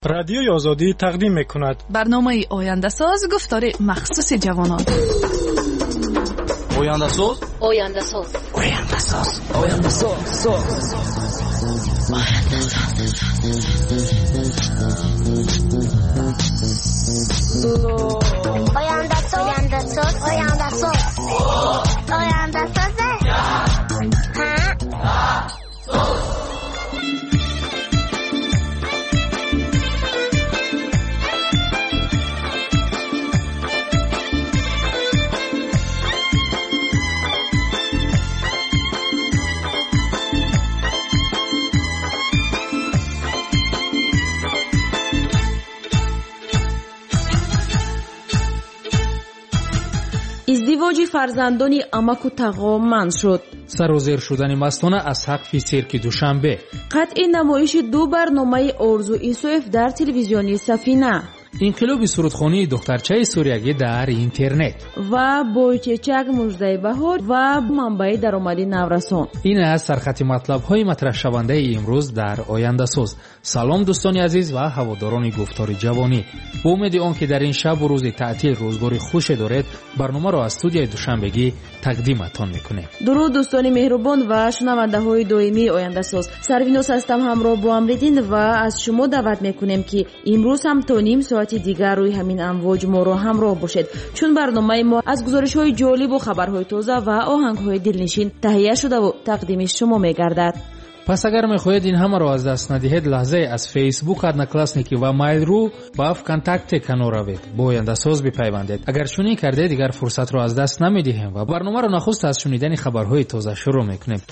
رادیوی آزادی تقدیم می‌کند برنامه آینده ساز گفتار مخصوص جوانان. آینده ساز ازدواج فرزندان امک و تقا منع شد. سر و زیر شدن مستانه از سقف سیرک دوشنبه. قطع نمایش 2 برنامه آرزو ایسوف در تلویزیونی سفینه. انقلاب سرودخوانی دخترچه سوریایی در اینترنت و بویچچک مژده بهار و منبع درآمدی نورسان. این است سرخط مطلب های مطرح شونده امروز در آینده ساز. سلام دوستان عزیز و هواداران گفتار جوانی. با امید آن که در این شب و روز تعطیل روزگاری خوش دارید، برنامه را از استودیوی دوشنبگی تقدیمتان میکنیم. درود دوستان مهربان و شنونده های دائمی آینده ساز. سروینوس هستم، همراه با امریدین و از شما دعوت میکنیم که امروز هم تا نیم ساعت دیگر روی همین امواج ما را همراه باشید، چون برنامه ما از گزارش های جالب و خبرهای تازه و آهنگ های دلنشین تهیه شده و تقدیم شما میگردد. پس اگر میخواهید این همه را از دست ندهید، لحظه از فیسبوک ادناکلاسنیکی و مایل رو با کانتکت کنار روید، با آینده ساز بپیوندید. اگر چنین کرده دیگر فرصت را از دست نمیدهیم و برنامه را نخست از شنیدن خبرهای تازه شروع میکنیم.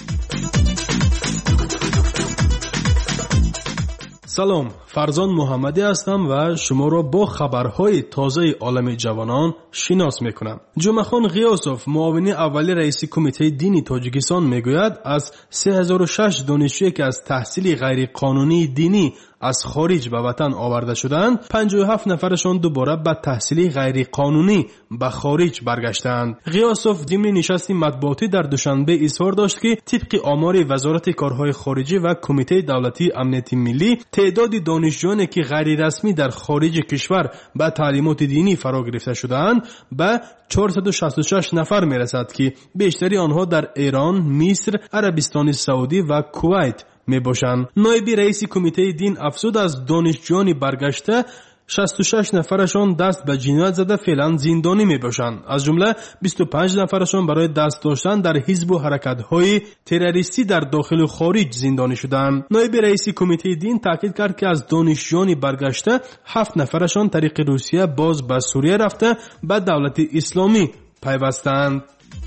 سلام، فرزان محمدی هستم و شما را با خبرهای تازه عالم جوانان شناس میکنم. جمعخان غیاسوف، معاون اولی رئیس کمیته دینی تاجیکستان میگوید از 3006 دانشجویی که از تحصیل غیر قانونی دینی از خارج به وطن آورده شدند، 57 نفرشان دوباره به تحصیل غیر قانونی به خارج برگشتند. غیاسوف ضمن نشست مطبوعاتی در دوشنبه اظهار داشت که طبق آمار وزارت کارهای خارجی و کمیته دولتی امنیت ملی، تعداد دانشجویانی که غیر رسمی در خارج کشور به تعلیمات دینی فرا گرفته شدند به 466 نفر میرسد که بیشتری آنها در ایران، مصر، عربستان سعودی و کویت می باشند. نایب رئیس کمیته دین افزود از دانشجویان برگشته 66 نفرشان دست به جنایت زده فعلا زندانی می باشند. از جمله 25 نفرشان برای دست داشتن در حزب و حرکت‌های تروریستی در داخل و خارج زندانی شدند. نایب رئیس کمیته دین تاکید کرد که از دانشجویان برگشته 7 نفرشان طریق روسیه باز به سوریه رفته به دولت اسلامی پیوستند.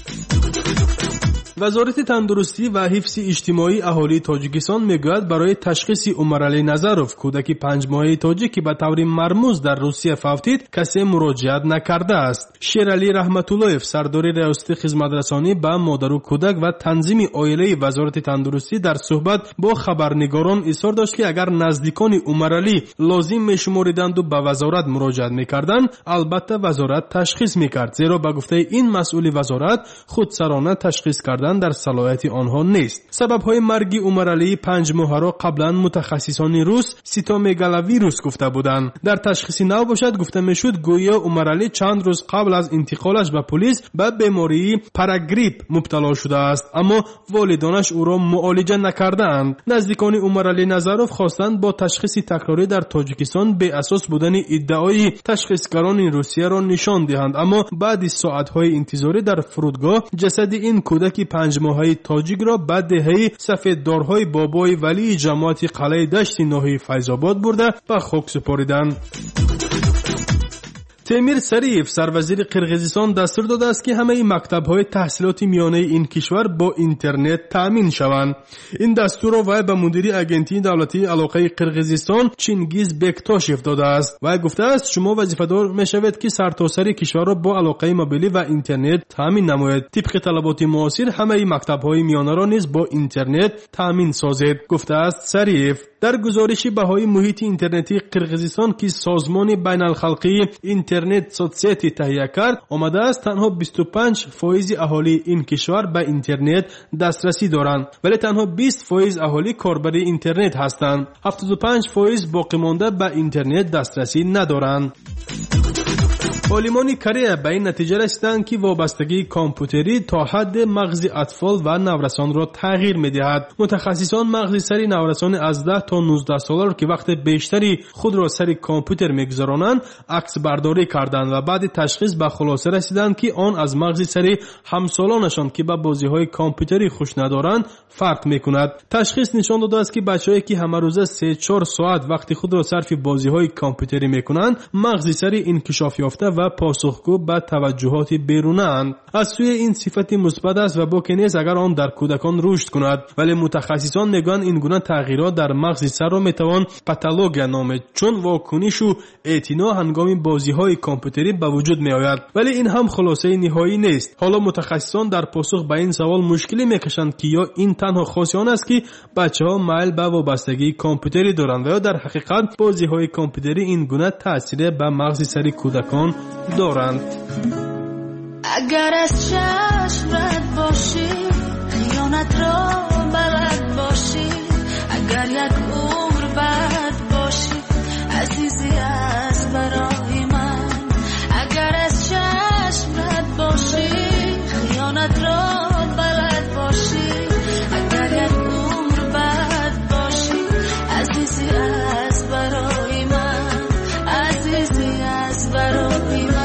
وزارت تندرستی و حفظ اجتماعی اهالی تاجیکستان میگوید برای تشخیص عمرعلی نظروف، کودک 5 ماهه تاجیک که به طور مرموز در روسیه فوتید، کسی مراجعت نکرده است. شیرعلی رحمت‌اللهیف، سردار ریاست خدمترسانی به مادر و کودک و تنظیم عائله وزارت تندرستی، در صحبت با خبرنگاران اظهار داشت که اگر نزدیکان عمرعلی لازم میشمردند و به وزارت مراجعت میکردند، البته وزارت تشخیص میکرد، زیرا به گفته این مسئول وزارت خودسرانه تشخیص کردن در صلاحیت آنها نیست. سبب‌های مرگ عمرعلی 5 ماهه را قبلا متخصصان روس سیتومگالویروس گفته بودند. در تشخیص نو باشد گفته میشد گویا عمرعلی چند روز قبل از انتقالش به پلیس به بیماری پاراگریپ مبتلا شده است، اما والدانش او را معالجه نکردند. نزدیکان عمرعلی نظروف خواستند با تشخیص تکراری در تاجیکستان به اساس بودن ادعای تشخیصگران روسیه را نشان دهند، اما بعد از ساعت‌های انتظاری در فرودگاه جسد این کودک 5 ماهه تاجیک را به دهه سفیددارهای بابای ولی جماعت قلعه دشت ناحیه فیض‌آباد برده به خاک سپاریدند. تیمیر سریف، سروزیر قرقیزستان، دستور داده است که همه مکتب‌های تحصیلات میانه این کشور با اینترنت تامین شوند. این دستور را وی به مدیر اگنتی دولتی علاقه قرقیزستان چینگیز بکتاشف داده است. وی گفته است شما وظیفه‌دار می‌شوید که سرتاسر کشور را با علاقه موبیلی و اینترنت تامین نمایید. طبق طلبات معاصر همه مکتب‌های میانه را نیز با اینترنت تامین سازید، گفته است سریف. در گزارش بهای محیط اینترنتی قرقیزستان که سازمان بین الخلقی اینترنت سوسیتی تهیه کرد آمده است تنها 25% اهالی این کشور به اینترنت دسترسی دارند، ولی تنها 20% اهالی کاربر اینترنت هستند. 75% باقی مانده به اینترنت دسترسی ندارند. عالمان کره به این نتیجه رسیدند که وابستگی کامپیوتری تا حد مغز اطفال و نورسان را تغییر می‌دهد. متخصصان مغز سری نورسان از 10 تا 19 ساله را که وقت بیشتری خود را سر کامپیوتر می‌گذرانند عکس برداری کردند و بعد تشخیص به خلاصه رسیدند که آن از مغز سری همسالانشان که به بازی‌های کامپیوتری خوش ندارند فرق می‌کند. تشخیص نشان داده است که بچه‌هایی که همه روزه 3-4 ساعت وقتی خود را صرف بازی‌های کامپیوتری می‌کنند مغز سری انکشاف یافته و پاسخگو به توجهات بیرونه‌اند. از سوی این صفت مثبت است و باکی نیست اگر آن در کودکان رشد کند، ولی متخصصان میگویند این گونه تغییرات در مغز سر را میتوان پاتولوژی نامید، چون واکنش و اعتنا هنگام بازی‌های کامپیوتری به وجود میآید. ولی این هم خلاصه نهایی نیست. حالا متخصصان در پاسخ به این سوال مشکلی میکشند که یا این تنها خاصی آن است که بچه‌ها میل به وابستگی کامپیوتری دارند و یا در حقیقت بازی‌های کامپیوتری این گونه تاثیر به مغز سر کودکان دارند. اگر از چشم رد باشی خیانت را بلد باشی، اگر یک عمر بعد باشی عزیزی از برای من. اگر از چشم رد باشی خیانت را بلد باشی، اگر یک عمر بعد باشی عزیزی از برای من، عزیزی از برای من.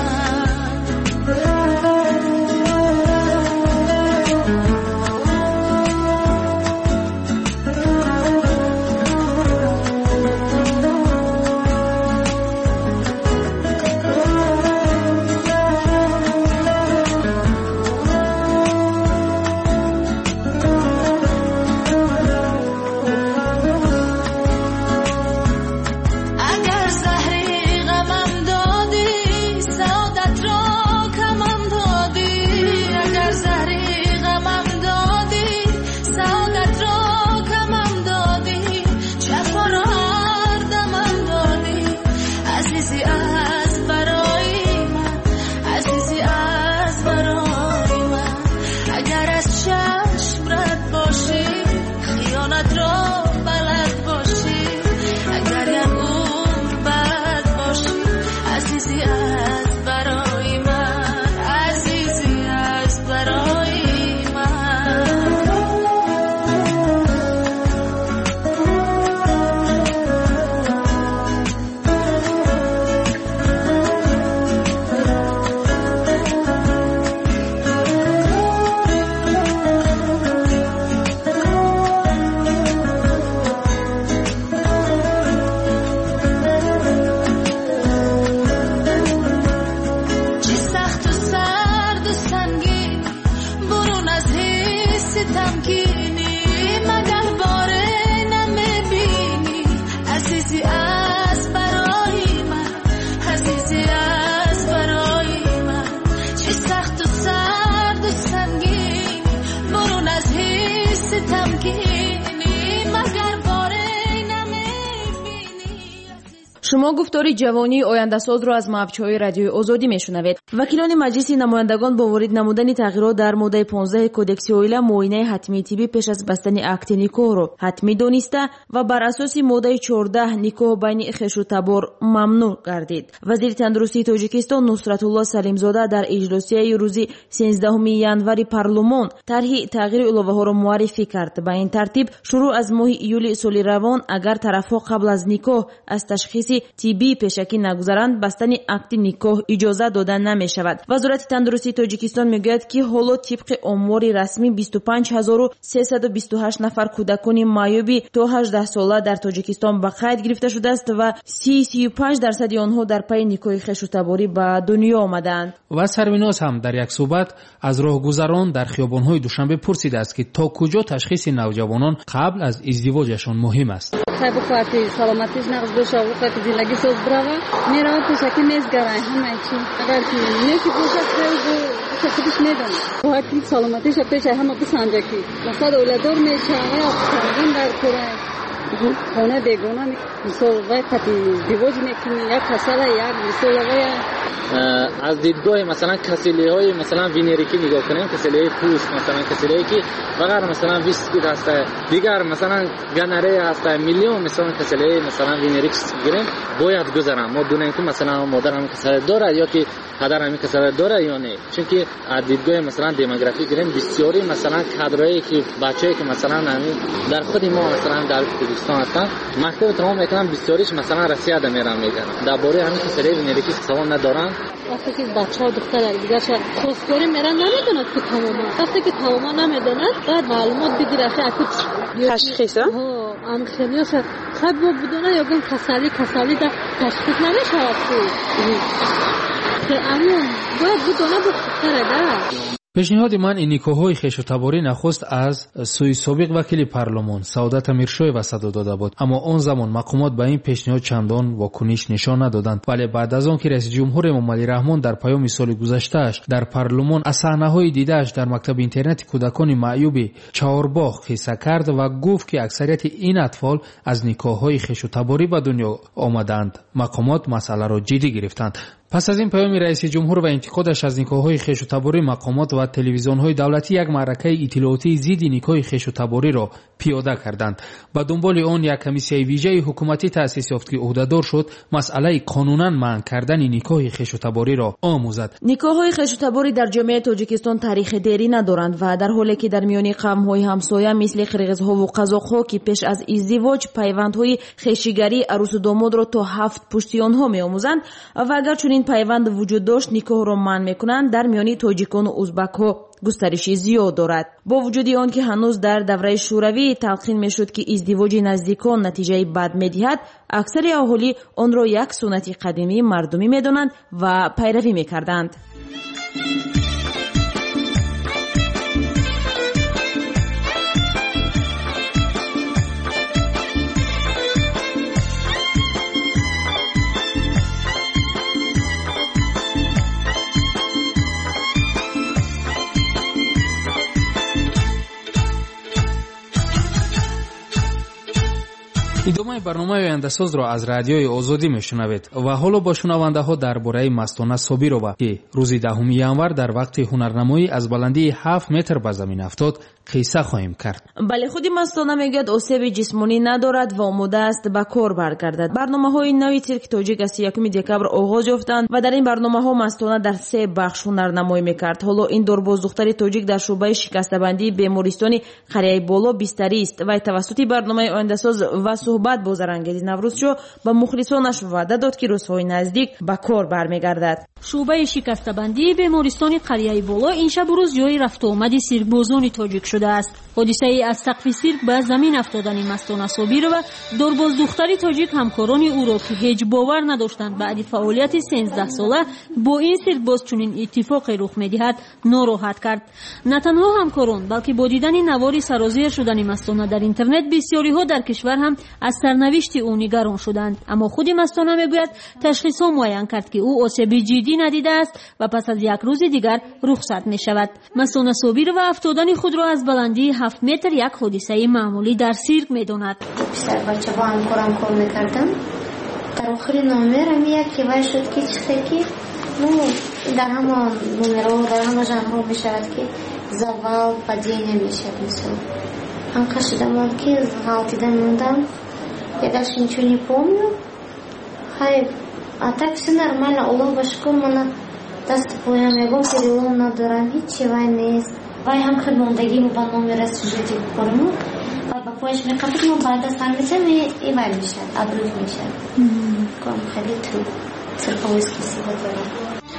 شما گفتار جوانی آینده‌ساز را از موج‌های رادیوی آزادی میشنوید. وکیلان مجلس نمایندگان با وارد نمودن تغییرات در ماده 15 کدکس اویلا معاینه حتمی طبی پیش از بستن عقد نکاح را حتمی دانسته و بر اساس ماده 14 نکاح بین خویش و تبار ممنوع گردید. وزیر تندرستی تاجیکستان نصرت الله سلیمزاده در اجلاسی روز 13 ینوری پارلمان طرح تغییر الگوها را معرفی کرد. با این ترتیب شروع از ماه ایول سال روان اگر طرفها قبل از نکاح از تشخیص طبی پیشکی نگذارند بستن عقد نکاح اجازه داده نمی شود. وزارت تندرستی تاجیکستان میگوید که حالا طبق آمار رسمی 25328 نفر کودکان معیوب تا 18 ساله در تاجیکستان به قید گرفته شده است و 35% آنها در پی نکاح خویش و تباری به دنیا آمدند. و سربیناز هم در یک صحبت از راهگذران در خیابان‌های دوشنبه پرسیده است که تا کجا تشخیص نوجوانان قبل از ازدواجشان مهم است. خیلی سلامتیش نقض بشه و خیلی زندگی ساز برای میره پیشکی میزگرای همه چی اگر که نیکی بوشه خیلی خودش میدونه و حتی سلامتیش پیش همه بسنجه که مثلا اولادار میشه یا خواهدن در کره خانه دیگونه مثال وقتی دیواج میکنی یک کسل یک مثال از دیدگاه مثلا کسیلی های مثلا وینریکی نگاه کنیم، کسیلی های پوست مثلا کسیلی که وقتی مثلا ویسکی هست دیگر مثلا گنره هست میلیون مثلا کسیلی مثلا وینریک گیریم باید گذارم ما دونه که مثلا مادرم کسل داره یا که پدرم کسل داره یا نه، چون که از دیدگاه مثلا دموگرافی گیریم بسیاری مثلا کادرایی که بچه‌ای که مثلا در خود ما مثلا در کردستان هستن مکتب تمام میکنن بسیاریش مثلا روسیه ده میرن میگن درباره همین کسیلی وینریکی سوال ندارن. وقتی که بچه ها دختر دیگه خواستگاری میرن نمیدونند که تماما وقتی که تماما نمیدونند بعد معلومات بگیره که تشخیص هم خیلی هست خب بدونه یا گم کسالی در تشخیص نمیشه که امون باید بدونه بخوره ده. پیشنهاد من این نیکوهای خویش و تباری نخست از سوی سابق وکیل پارلمان سعادت امیرشاه صدا داده بود، اما آن زمان مقامات به این پیشنهاد چندان واکنش نشان ندادند. ولی بعد از آن که رئیس جمهور امام علی رحمان در پیام سال گذشته‌اش در پارلمان از صحنه‌های دیده‌اش در مکتب اینترنت کودکان معیوب چهارباغ قصه کرد و گفت که اکثریت این اطفال از نیکوهای خویش و تباری به دنیا آمدند، مقامات مسئله را جدی گرفتند. پس از این پیام رئیس جمهور و انتقادش از نیکوهای خویش و تباری، مقامات و تلویزیون‌های دولتی یک معرکه اطلاعاتی ضد نیکوهای خویش و تباری را پیاده کردند. به دنبال آن یک کمیسیون ویژه حکومتی تأسیس یافت که عهده‌دار شد مسئله قانونا منع کردن نیکوهای خویش و تباری را آموزد. نیکوهای خویش و تباری در جامعه تاجیکستان تاریخ دیری ندارند و در حالی که در میان قوم‌های همسایه مثل قرغیزها و قزاق‌ها که پیش از ازدواج پیوندهای خویشیگری عروس و داماد را تا 7 پشتی آنها می‌آموزند و اگر چون این پیوند وجود داشت نیکوه را منع می‌کنند، در میان تاجیکان و ازبک‌ها گسترشی زیاد دارد. با وجود آن که هنوز در دوره شوروی تلقین میشد که ازدواج نزدیکان نتیجه بد میدهد، اکثر اهالی آن را یک سنت قدیمی مردمی میدانند و پیروی میکردند. ادامه برنامه آینده‌ساز را از رادیوی آزادی میشنوید و حالا با شنونده ها درباره مستانه صابیرова که روز 10 ینور در وقت هنرنمایی از بلندی 7 متر به زمین افتاد قصه خواهیم کرد. بله، خودی مستانه میگوید آسیب جسمانی ندارد و آماده است به کار برگردد. برنامه‌های نوی سیرک تاجیک از 1 دکبر آغاز یافتند و در این برنامه‌ها مستانه در 3 بخش هنرنمایی میکرد. حالا این دورباز دختر تاجیک در شعبه شکسته‌بندی بیمارستان قریه بالا بستری است و توسط برنامه آینده‌ساز و صحبت با زرانگیز نوروزشو به مخلصانش وعده داد که روزهای نزدیک به کار برمیگردد. شعبه شکسته‌بندی بیمارستان قریه بالا این شب روز جای رفت و آمد سیرک‌بازان تاجیک شده است. حادثه از سقف سیرک به زمین افتادن مستانه صابیر و دورباز دختر تاجیک همکاران او را که هیچ باور نداشتند بعد فعالیت 13 ساله با این سیرک‌باز چنین اتفاقی رخ می‌دهد ناراحت کرد. نه تنها همکاران بلکه با دیدن نوار سرازیر شدن مستانه در اینترنت بسیاری‌ها در کشور هم از سرنوشت او نگران شدند، اما خود مستانه میگوید تشخیص معین کرد که او آسیب جدی ندیده است و پس از 1 روز دیگر رخصت می شود. مستانه صابیر و افتادن خود را از بلندی 7 متر یک حادثه معمولی در سیرک می داند. پسر بچه با همکارم کار میکردم، در آخر نامرم یک وای شد که چیزی که در همه نمرها در همه ژانرها می شود که زوال падение می شود. مثلا анка шидам ки галатида мондам, я даже ничего не помню. Хай, а так все нормально, Аллаху шукр, мана даст поям ягон перелом надорам, ничего нест. Вай ҳам хеле мондагиму ба номера сюжети бикорму, вай ба пояш меқафид мо баъда сар мезам и вай мешад, абруз мешад. Ком хеле ту сирковойски сиба дорам.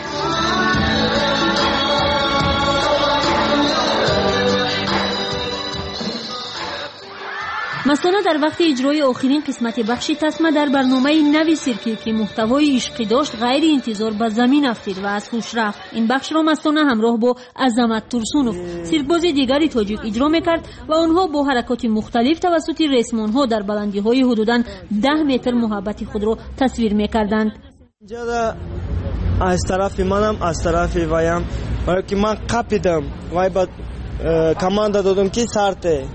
مستانه در وقت اجرای آخرین قسمت بخش تسمه در برنامه نوی سیرکی که محتوای عشقی داشت غیر انتظار به زمین افتید و از هوش رفت. این بخش را مستانه همراه با عظمت ترسونوف سیرکباز دیگری تاجیک اجرا میکرد و آنها با حرکات مختلف توسط ریسمانها در بلندی های حدوداً 10 متر محبت خود را تصویر میکردند. اینجا از طرف منم از طرف وایم ولی که من قپیدم وای با کماندا دادم که سرته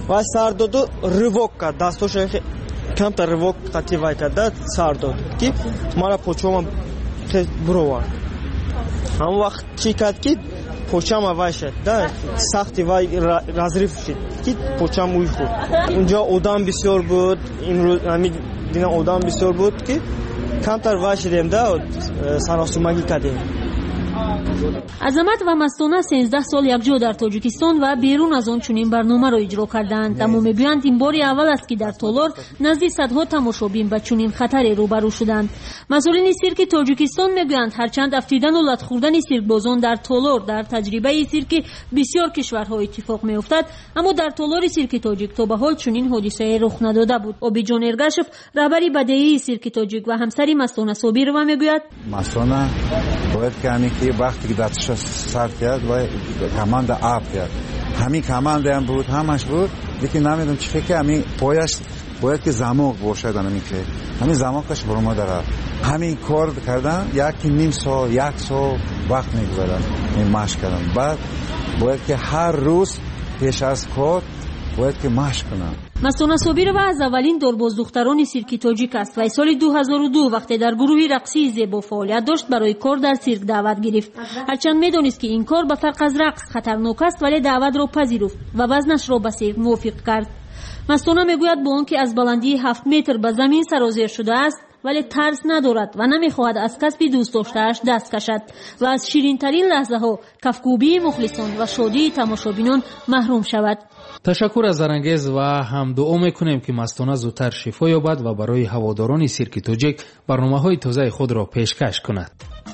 ва сар доду ривок кард дастошо камтар ривок қати вай карда сар дод ки мара почома буровард ҳамон вақт чӣ кард ки почама вай шад да сахти вай разриф шид ки почам уй хурд унҷо одам бисёр буд имрӯз дина одам бисёр буд ки камтар вай шидем да саросумагӣ кардем. азамат ва мастона 13 сол якҷо дар тоҷикистон ва берун аз он чунин барномаро иҷро карданд, аммо мегӯянд ин бори аввал аст ки дар Толор назди садҳо тамошобин ба чунин хатаре рӯбарӯ шуданд. масъулини сирки тоҷикистон мегӯянд ҳарчанд афтидану латхӯрдани сиркбозон дар Толор дар таҷрибаи сирки бисёр кишварҳо иттифоқ меуфтад, аммо дар Толори сирки тоҷик то ба ҳол чунин ҳодисае рух надода буд. Обиҷон Эргашев раҳбари бадеии сирки тоҷик ва ҳамсари Мастона Собирова мегӯяд: Мастона бояд ки ҳамин вақте ки дасташа сар кард ва команда аб кард, ҳамин команда ҳам буд, ҳамаш буд, лекин намедонам чӣ фикр ҳамин пояш бояд ки замоқ бошад, ҳамин замоқаш баромада рафт. ҳамин кор кардан яки ним сол, як сол вақт мегузарад машқ кардан. баъд бояд ки ҳар рӯз пеш аз кор бояд ки машқ кунам. Мастона Собирова аз аввалин дорбоздухтарони сирки тоҷик аст. Вай соли 2002 вақте дар гурӯҳи рақсии зебо фаъолият дошт, барои кор дар сирк даъват гирифт. ҳарчанд медонист ки ин кор ба фарқ аз рақс хатарнок аст, вале даъватро пазируфт ва вазнашро ба сирк мувофиқ кард. Мастона мегӯяд бо он ки аз баландии 7 метр ба замин сарозер шудааст, вале тарс надорад ва намехоҳад аз касби дӯстдоштааш даст кашад ва аз ширинтарин лаҳзаҳо, кафкӯбии мухлисон ва шодии тамошобинон маҳрум шавад. ташаккур аз зарангез ва ҳамдуо мекунем ки Мастона зудтар шифо ёбад ва барои ҳаводорони сирки тоҷик барномаҳои тозаи худро пешкаш кунад.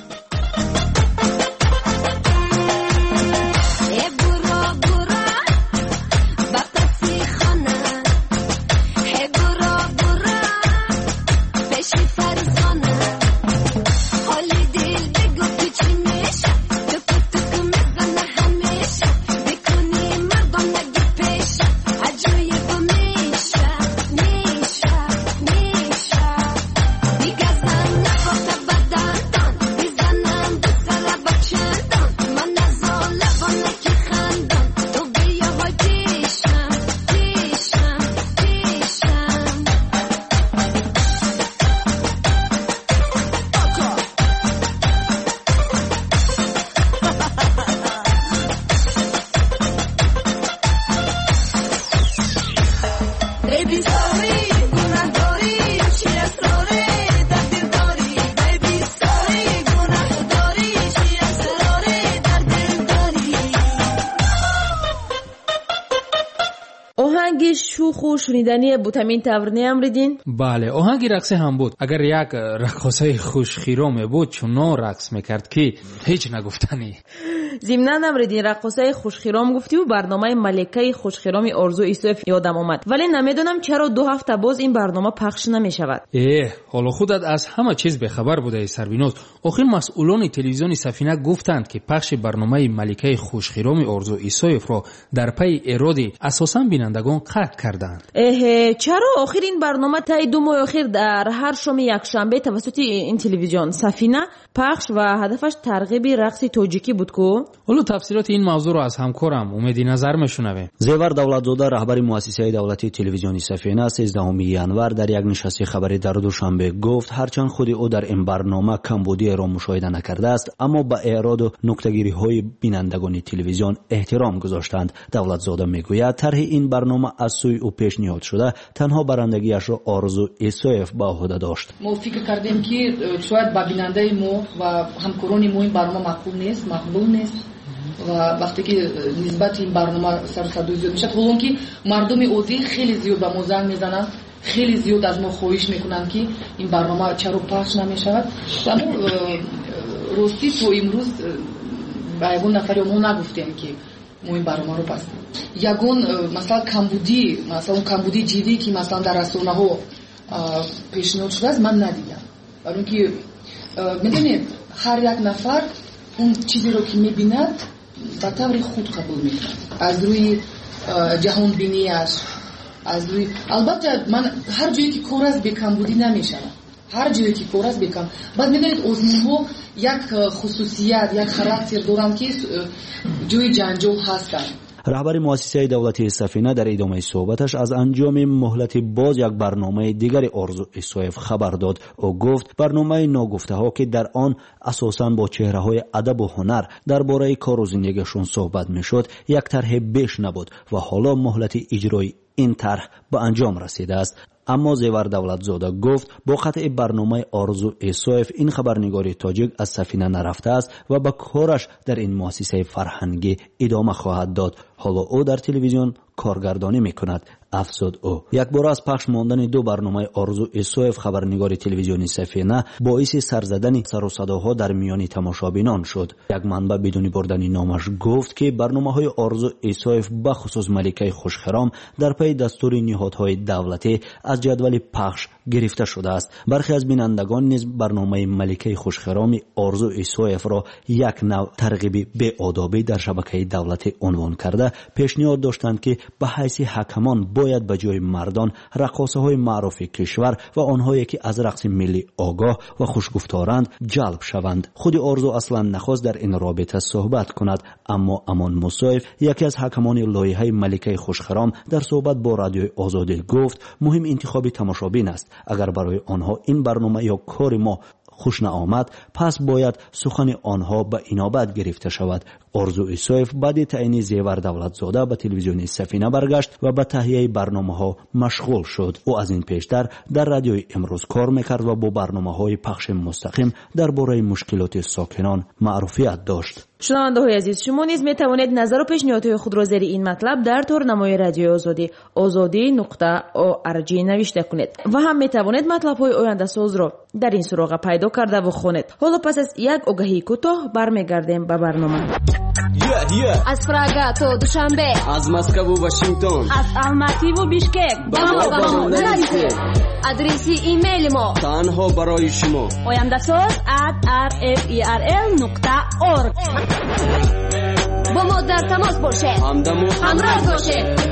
оҳанги шуху шунидани бутамин таврнеам ридин? бале, оҳанги рақсе ҳам буд. агар як рақосаи хушхиро мебуд, чунон рақс мекард ки ҳеҷ нагуфтанӣ. зимнан амридин рақосаи хушхиром гуфтиву барномаи маликаи хушхироми Орзу Исоев ёдам омад, вале намедонам чаро 2 ҳафта боз ин барнома пахш намешавад. ҳоло худат аз ҳама чиз бехабар будаи Сарвиноз. охир масъулони телевизиони Сафина гуфтанд ки пахши барномаи маликаи хушхироми Орзу Исоевро дар пайи эроди асосан бинандагон қатъ карданд. чаро охир ин барнома таи 2 моҳи охир дар ҳар шоми якшанбе тавассути ин телевизион Сафина пахш ва ҳадафаш тарғиби рақси тоҷикӣ буд ку? ҳоло тафсилоти ин мавзӯъро аз ҳамкорам Умеди Назар мешунавем. Зевар Давлатзода раҳбари муассисаи давлатии телевизиони Сафина 13 январ дар як нишасти хабарӣ дар душанбе гуфт ҳарчанд худи ӯ дар ин барнома камбудиеро мушоҳида накардааст, аммо ба эроду нуктагириҳои бинандагони телевизион эҳтиром гузоштанд. Давлатзода мегӯяд тарҳи ин барнома аз сӯи ӯ пешниҳод шуда танҳо барандагиашро Орзу Исоев ба оҳуда дошт. мо фикр кардем ки шояд ба бинандаи мо ва ҳамкорони мо ин барнома мақбул нест, мақбул нест ва вақте ки нисбати ин барнома сарсадои зиёд мешавад, ҳолон ки мардуми оддӣ хеле зиёд ба мо занг мезананд, хеле зиёд аз мо хоҳиш мекунанд ки ин барнома чаро пахш намешавад ва мо ростӣ то имрӯз ба ягон нафари мо нагуфтем ки мо ин барномаро пас ягон масалан камбуди ҷиддӣ ки масалан дар расонаҳо пешниҳод шудааст ман надидам. барои ки медонед ҳар як нафар он чизеро ки мебинад ба таври худ қабул мекунад, аз рӯи ҷаҳонбиниаш, аз рӯи албатта ман ҳар ҷое ки кор аст бекамбудӣ намешавад, ҳар ҷое ки кор аст бекам. баъд медонед озмунҳо як хусусият, як характер доранд ки ҷои ҷанҷол ҳастанд. رهبر مؤسسه دولتی سفینه در ادامه صحبتش از انجام مهلت باز یک برنامه دیگر آرزو ایسایف خبر داد. او گفت برنامه ناگفته ها که در آن اساساً با چهره های ادب و هنر درباره کار و زندگیشون صحبت میشد یک طرح بیش نبود و حالا مهلت اجرای این طرح به انجام رسیده است. اما زیور دولتزاده گفت با قطع برنامه آرزو ایسایف این خبرنگاری تاجیک از سفینه نرفته است و به کارش در این مؤسسه فرهنگی ادامه خواهد داد. حالا او در تلویزیون کارگردانی میکند. افزود او. یک بار از پخش ماندن دو برنامه آرزو ایسایف خبرنگار تلویزیونی سفینه باعث سر زدن سر و صداها در میان تماشابینان شد. یک منبع بدون بردن نامش گفت که برنامه‌های آرزو ایسایف به خصوص ملکه خوشخرام در پی دستور نهادهای دولتی از جدول پخش گرفته شده است. برخی از بینندگان نیز برنامه ملکه خوشخرام آرزو ایسایف را یک نوع ترغیب بی‌آدابی در شبکه دولتی عنوان کرده پیشنهاد داشتند که به حیث حکمان باید به جای مردان رقاصه های معروف کشور و آنهایی که از رقص ملی آگاه و خوشگفتارند جلب شوند. خود آرزو اصلا نخواست در این رابطه صحبت کند، اما امان موسیف یکی از حکمان لایحه ملکه خوشخرام در صحبت با رادیوی آزادی گفت مهم انتخاب تماشابین است. اگر برای آنها این برنامه یا کار ما خوش نآمد پس باید سخن آنها به اینابت گرفته شود. آرزو ایسایف بعد تعیین زیور دولتزاده به تلویزیون سفینه برگشت و به تهیه برنامه‌ها مشغول شد. او از این پیشتر در رادیوی امروز کار میکرد و با برنامه‌های پخش مستقیم درباره مشکلات ساکنان معروفیت داشت. شنونده‌های عزیز، شما نیز میتوانید نظر و پیشنهادهای خود را زیر این مطلب در تورنمای رادیو آزادی azadi.org نوشته کنید و هم میتوانید مطلب‌های آینده ساز را در این سراغ پیدا کرده و خوانید. حالا پس از یک آگهی کوتاه برمیگردیم به برنامه. از پراگا تا دوشنبه، از مسکو و واشنگتن، از الماتی و بیشکک با ما نرسید. آدرس ایمیل ما تنها برای شما oyandasaz@rferl.org. با ما در تماس باشید، همراه باشید.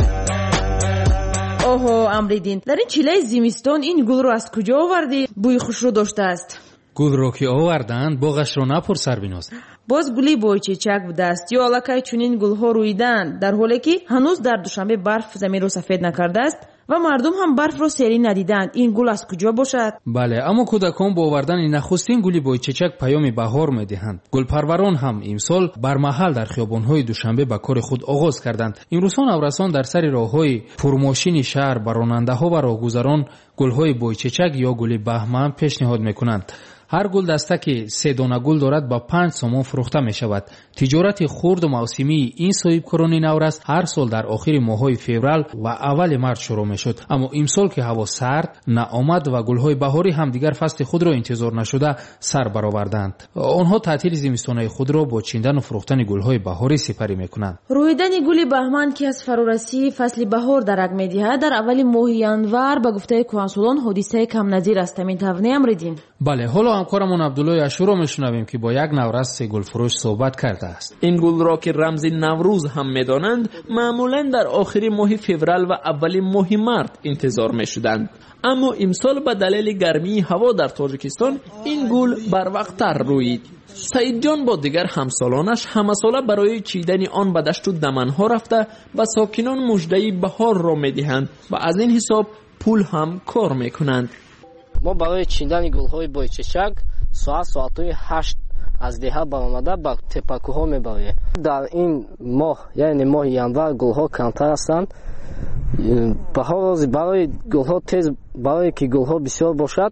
اوهو امریدین، در این چیله زمستان این گل رو از کجا آوردی؟ بوی خوش رو داشته است. گل رو که آوردند باغش رو نپرس سربیناز. باز گلی بویچچک بوده است یا الکای چنین گلها رویدند در حالی که هنوز در دوشنبه برف زمین رو سفید نکرده است و مردم هم برف رو سری ندیدند. این گل از کجا باشد؟ بله، اما کودکان با آوردن نخستین گلی بویچچک پیام بهار میدهند. گلپروران هم امسال برمحل در خیابان‌های دوشنبه به کار خود آغاز کردند. امروز نورسان در سر راه‌های پرماشین شهر به راننده‌ها و راهگذران گل‌های بویچچک یا گل بهمن پیشنهاد می‌کنند. هر گل دسته که 3 دانه گل دارد با 5 سوم فروخته می شود. تجارت خرد و موسمی این صاحبکاران نورس هر سال در آخر ماه‌های فوریه و اول مارس شروع می شد. اما امسال که هوا سرد نآمد و گل‌های بهاری هم دیگر فصل خود را انتظار نشده سر برآوردند. آنها تعطیل زمستان‌های خود را با چیندن و فروختن گل‌های بهاری سپری می‌کنند. رویدن گل بهمن که از فرارسی فصل بهار درک می‌دهد در اول ماه ژانویه به گفته کنسولان حادثه کم نظیر است. می توانیم ریدیم. بله، حالا همکارمون عبدالله اشورو میشنویم که با یک نورس گلفروش صحبت کرده است. این گل را که رمز نوروز هم میدانند معمولا در آخر ماه فوریه و اول ماه مارس انتظار میشدند، اما امسال به دلیل گرمی هوا در تاجیکستان این گل بر وقت‌تر روید. سعید جان با دیگر همسالانش همه ساله برای چیدن آن به دشت و دمنها رفته و ساکنان مژده بهار را میدهند و از این حساب پول هم کار میکنند. ما برای چیندن گل‌های بویچچک ساعت‌های 8 از دیها برآمده با تپکوها میبریم. در این ماه یعنی ماه ژانویه گل‌ها کمتر هستند. بهار برای گل‌ها تیز، برای که گل‌ها بسیار باشد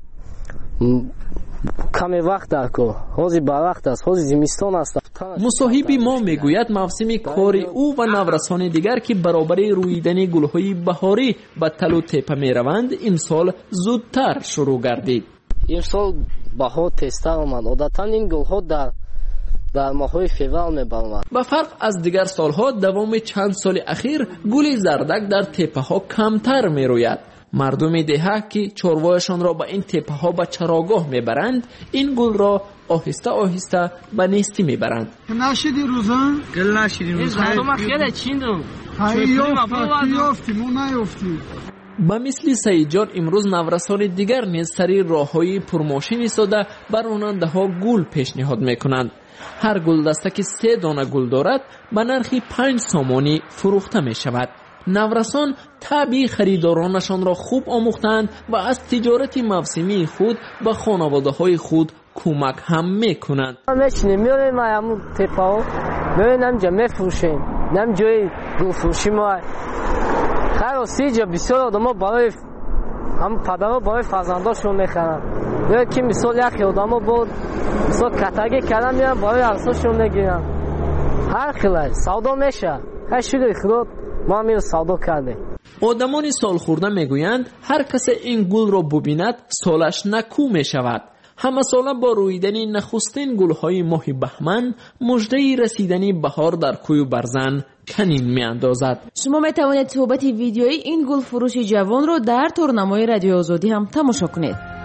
کمی وقت در کار. روزی بر وقت است، روزی زمستان است. مصاحبی ما میگوید موسم کار او و نورسان دیگر که برابر رویدن گل‌های بهاری به تل و تپه میروند امسال زودتر شروع گردید. امسال بهار تیزتر آمد. عادتا این گل‌ها در ماه‌های فوریه میبرند. با فرق از دیگر سالها دوام چند سال اخیر گل زردک در تپه‌ها کمتر میروید. مردم دهه که چروایشان را به این تپه ها به چراگاه میبرند این گل را آهسته آهسته به نیستی میبرند. نشیدی روزان؟ نشیدیم روزان. تو ما خیلی چیندم. یافتی ما نیافتی. با مثل سعید جان امروز نورسان دیگر نیز سری راههای پرماشین ایستاده بر راننده ها گل پیشنهاد میکنند. هر گلدسته که 3 دانه گل دارد به نرخ 5 سامانی فروخته می شود. نورسان طبیعی خریدارانشان را خوب آموختند و از تجارت موسمی خود به خانواده های خود کمک هم میکنند. میشینیم میاریم ما همون تپا ببینم جا میفروشیم نم جای گل فروشی ما خیلی جا بسیار آدم ها برای هم پدر ها برای فرزنداشون میخرن یا که مثال یکی آدم ها بود مثال کتگی کردن میرن برای عرصاشون میگیرن هر خیلی سودا میشه هر شده خود ما میره سودا کرده. آدمان سال خورده میگویند هر کس این گل را ببیند سالش نکو میشود. همه ساله با رویدن نخستین گلهای ماه بهمن مژده رسیدنی بهار در کوی برزن کنین می اندازد. شما می توانید صحبت ویدیویی این گل فروشی جوان رو در تورنمای رادیو آزادی هم تماشا کنید.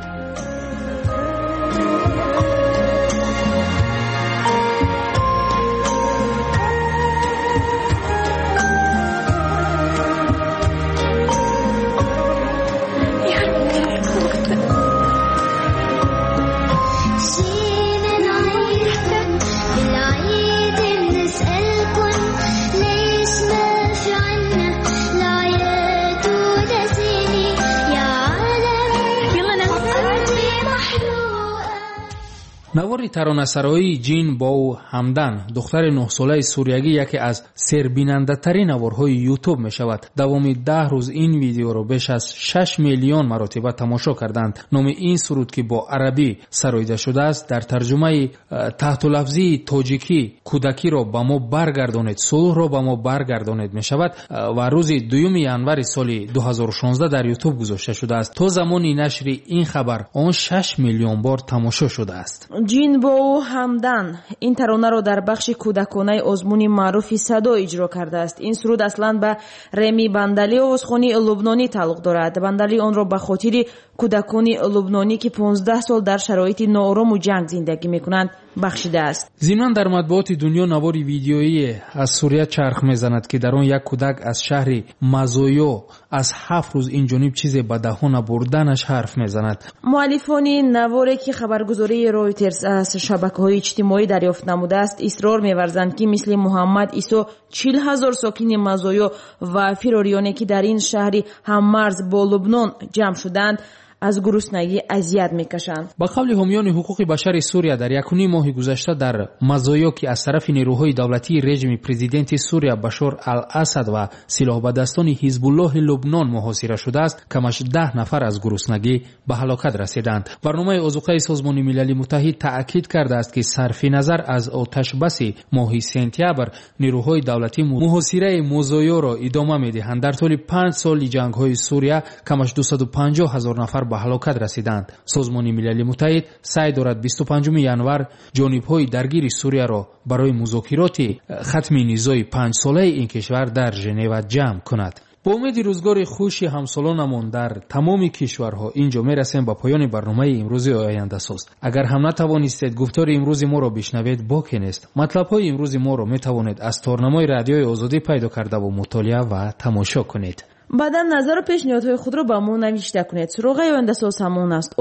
نوار ترانه‌سرایی جین باو همدان دختر 9 ساله سوریایی یکی از سربیننده ترین نوارهای یوتیوب می شود. دوام 10 روز این ویدیو را بیش از 6 میلیون مرتبه تماشا کردند. نام این سرود که با عربی سراییده شده است در ترجمه تحت لفظی تاجیکی کودکی را به ما برگردانید، صلح را به ما برگردانید می شود و روز 2 ینور سال 2016 در یوتیوب گذاشته شده است. تا زمان نشر این خبر آن 6 میلیون بار تماشا شده است. جین باو همدان این ترانه را در بخش کودکانه آزمون معروف صدا اجرا کرده است. این سرود اصلا به رمی بندلی آوازخوانی لبنانی تعلق دارد. بندلی آن را به خاطر کودکان لبنانی که 15 سال در شرایط ناآرام و جنگ زندگی میکنند بخشیده است. ضمن در مطبوعات دنیا نوار ویدیویی از سوریه چرخ میزند که در آن یک کودک از شهر مزویو از 7 روز این جانب چیزی به دهان بردنش حرف میزند. مؤلفان نواری که خبرگزاری رویترز از شبکه‌های اجتماعی دریافت نموده است اصرار می‌ورزند که مثل محمد عیسی 40,000 ساکن مزویو و فراریانی که در این شهر هممرز با لبنان جمع شدند از گرسنگی اذیت میکشند. با قول حامیان حقوق بشر سوریه در 1.5 ماه گذشته در مزایا که از طرف نیروهای دولتی رژیم پرزیدنت سوریه بشار الاسد و سلاح به دستان حزب الله لبنان محاصره شده است، کمش 10 نفر از گرسنگی به هلاکت رسیدند. برنامه آذوقه سازمان ملل متحد تاکید کرده است که صرف نظر از آتش بس ماه سپتامبر نیروهای دولتی محاصره مزایا را ادامه میدهند. در طول 5 سال جنگ‌های سوریه کمش 250,000 نفر به هلاکت رسیدند. سازمان ملل متحد سعی دارد 25 ینور جانب‌های درگیر سوریه را برای مذاکرات ختم نزاع 5 ساله این کشور در ژنو جمع کند. با امید روزگار خوش همسالانمان در تمام کشورها اینجا میرسیم به پایان برنامه امروز آینده ساز. اگر هم نتوانستید گفتار امروز ما را بشنوید باکی نیست. مطلب‌های امروز ما را میتوانید از تورنمای رادیوی آزادی پیدا کرده و مطالعه و تماشا کنید. بعدا نظر و پیشنهادهای خود را به ما نوشته کنید. سراغ آینده ساز همون است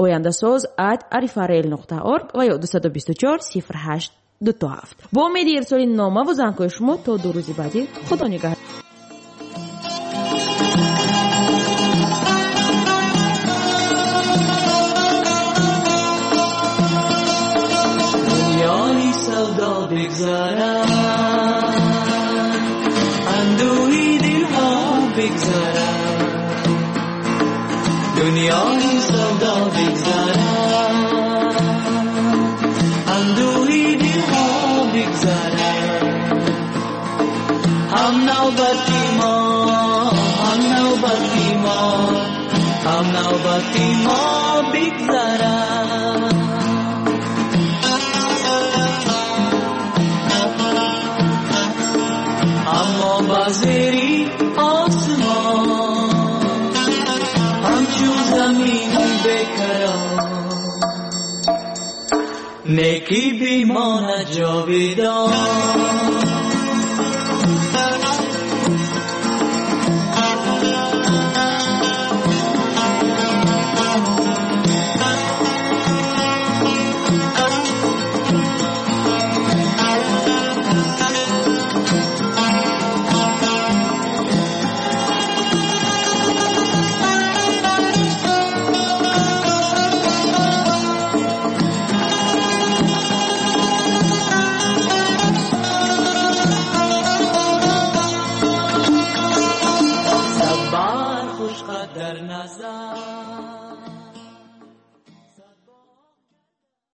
oyandasoz@arifarel.org و یا 224 08 27. با امید ارسال نامه و زنگ‌های شما تا 2 روز بعدی. خدا نگهدار. دنیای سودا بگذارم اندوهی دلها بگذارم دنیای سودا بگذارم اندوهی دلها بگذارم هم نوبتی ما هم نوبتی ما هم نوبتی ما بگذارم اما بازری آسمان همچون زمین بکران نیکی بیمان جاویدان